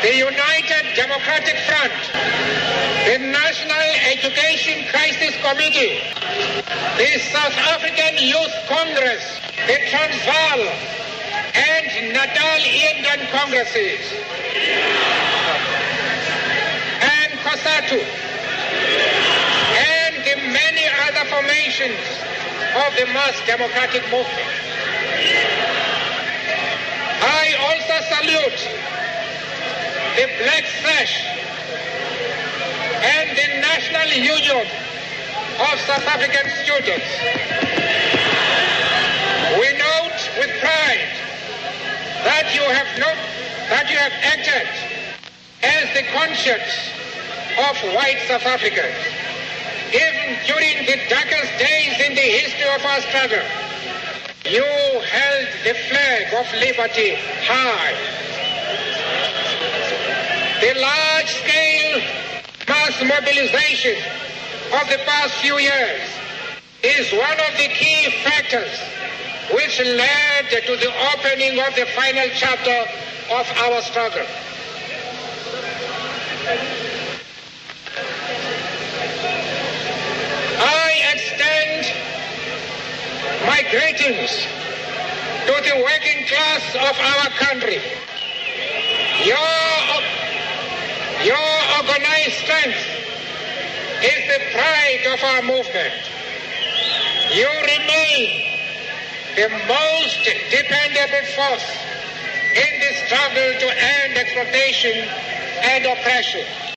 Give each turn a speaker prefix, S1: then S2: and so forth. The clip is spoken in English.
S1: the United Democratic Front, the National Education Crisis Committee, the South African Youth Congress, the Transvaal and Natal-Indian Congresses, and COSATU, and the many other formations of the mass democratic movement. I also salute the Black Sash and the National Union of South African Students. We note with pride that you have acted as the conscience of white South Africans. Even during the darkest days in the history of our struggle, you held the flag of liberty high. The large-scale mass mobilization of the past few years is one of the key factors which led to the opening of the final chapter of our struggle. I extend my greetings to the working class of our country. Your organized strength is the pride of our movement. You remain the most dependable force in the struggle to end exploitation and oppression.